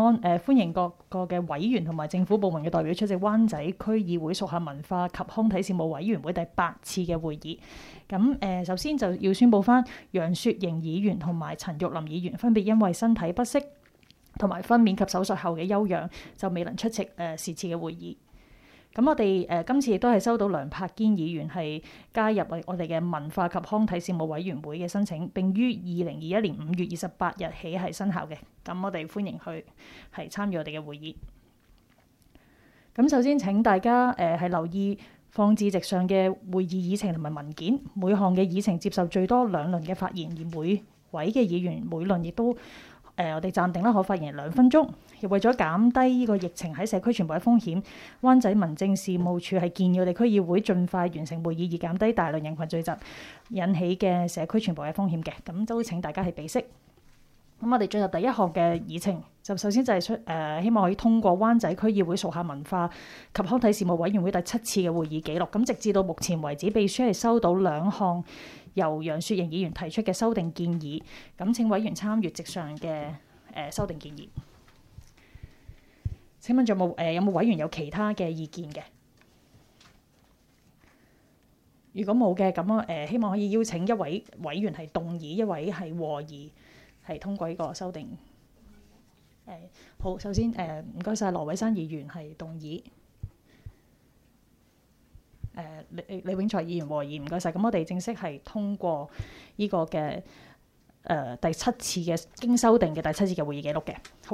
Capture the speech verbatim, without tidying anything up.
安誒、呃、歡迎各個嘅委員同埋政府部門嘅代表出席灣仔區議會屬下文化及康體事務委員會第八次嘅會議。咁誒、呃，首先就要宣佈翻楊雪盈議員同埋陳玉林議員分別因為身體不適同埋分娩及手術後嘅休養，就未能出席誒、呃、是次嘅會議。咁我哋誒、呃、今次亦都係收到梁柏堅議員係加入我哋嘅文化及康體事務委員會嘅申請，並於二零二一年五月二十八日起係生效嘅。咁我哋歡迎佢係參與我哋嘅會議。咁首先請大家誒係、呃、留意放置席上嘅會議議程同埋文件，每項嘅議程接受最多兩輪嘅發言，而每位嘅議員每輪亦都誒、呃、我哋暫定啦，可發言兩分鐘。亦為咗減低呢個疫情喺社區傳播嘅風險，灣仔民政事務處係建議我哋區議會盡快完成會議，以減低大量人群聚集引起嘅社區傳播嘅風險嘅。咁都請大家係備悉。咁我哋進入第一項嘅議程，就首先就係出誒、呃，希望可以通過灣仔區議會屬下文化及康體事務委員會第七次嘅會議記錄。咁直至到目前為止，秘書係收到兩項由楊雪盈議員提出嘅修訂建議。咁請委員參閱席上嘅誒、呃、修訂建議。請問仲有冇誒有冇、呃、委員有其他嘅意見嘅？如果冇嘅，咁我誒希望可以邀請一位委員係動議，一位係和議，係通過呢個修訂。誒、呃、好，首先誒唔該晒羅偉山議員係動議。誒、呃、李李永財議員和議，唔該晒。咁我哋正式係通過呢個嘅誒、呃、第七次嘅經修訂嘅第七次嘅會議記錄嘅。